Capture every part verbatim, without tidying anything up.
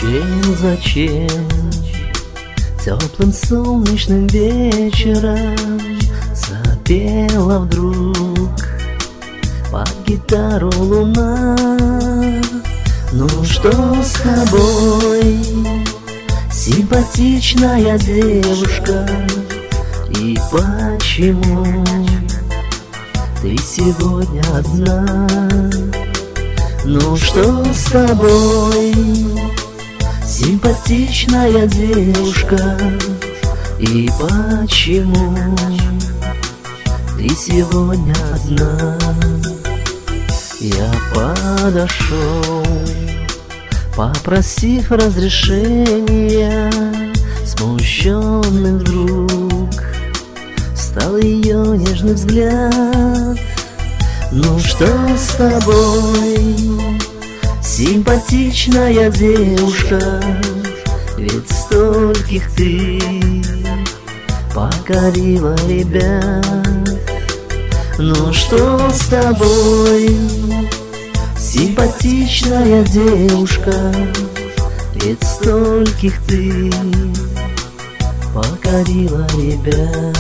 Зачем, зачем теплым солнечным вечером запела вдруг под гитару луна? Ну что с тобой, симпатичная девушка, и почему ты сегодня одна? Ну что с тобой, симпатичная девушка, и почему ты сегодня одна? Я подошел, попросив разрешения, смущенный вдруг стал ее нежный взгляд. Ну что с тобой, симпатичная девушка, ведь стольких ты покорила ребят. Ну что с тобой, симпатичная девушка, ведь стольких ты покорила ребят.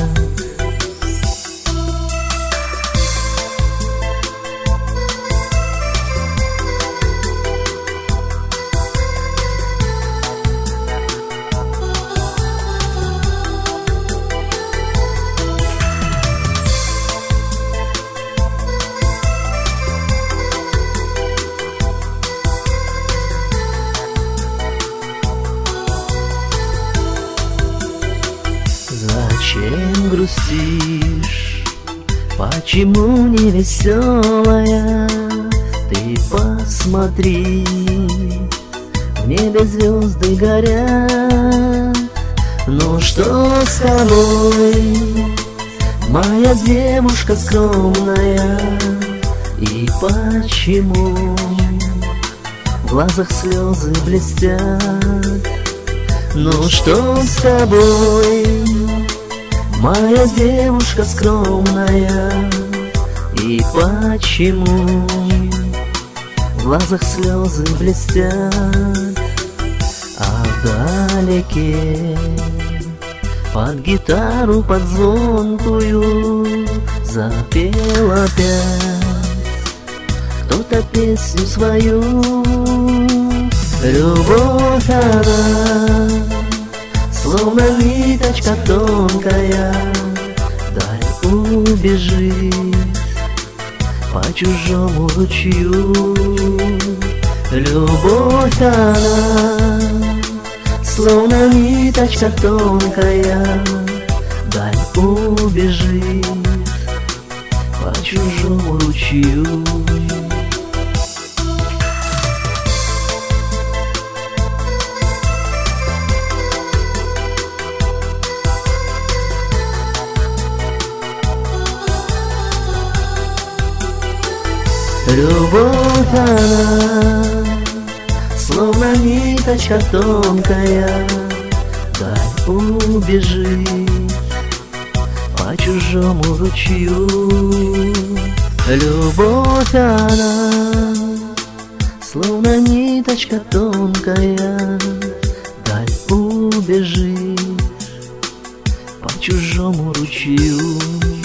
Зачем грустишь? Почему не веселая? Ты посмотри, в небе звезды горят. Ну что с тобой, моя девушка скромная, и почему в глазах слезы блестят? Ну что с тобой, моя девушка скромная, и почему в глазах слезы блестят? А вдалеке под гитару, под звонкую запел опять кто-то песню свою. Любовь она, словно ниточка тонкая, даль убежит по чужому ручью. Любовь она, словно ниточка тонкая, даль убежит по чужому ручью. Любовь она, словно ниточка тонкая, даль убежит по чужому ручью. Любовь она, словно ниточка тонкая, даль убежит по чужому ручью.